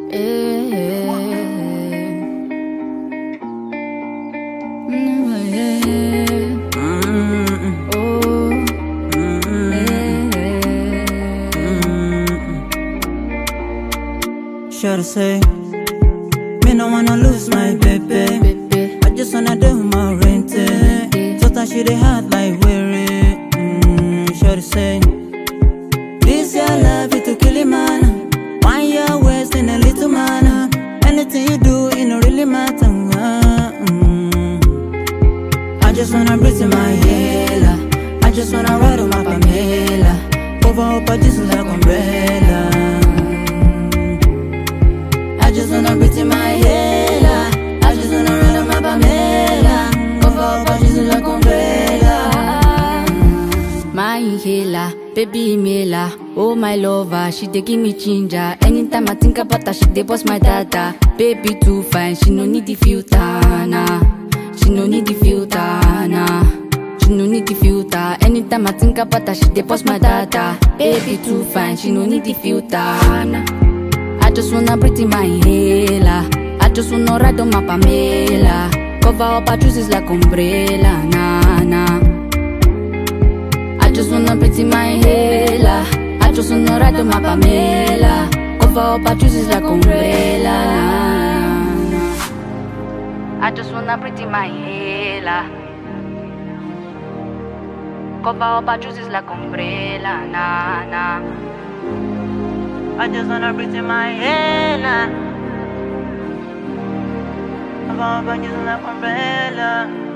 Should say, me no wanna lose my baby. I just wanna do my rent. So that she dey hard like weary. Should say, this your love it to kill a man. 1 year wasting a little man. Anything you do, it no really matter. I just wanna breathe in my inhaler. I just wanna ride on my Pamela. Over up, I just like umbrella. I just wanna breathe in my inhaler. I just wanna ride on my Pamela. Over up, I just like umbrella. My inhaler, baby inhaler. Oh my lover, she dey give me ginger. Anytime I think about her, she dey bust my data. Baby too fine, she no need the filter, nah. She no need the filter, nah. She no need the filter. Anytime I think about her, she dey bust my data. Baby too fine, she no need the filter, nah. I just wanna breathe in my inhaler. I just wanna ride on my Pamela. Cover up her juices like umbrella, nah, nah. I just wanna breathe in my inhaler. I just wanna ride on my Pamela. Cover up her juices like umbrella, nah, nah. I just wanna breathe in my inhaler. Cover up her juices like umbrella, nah, nah. I just wanna breathe in my inhaler. I'm just like umbrella.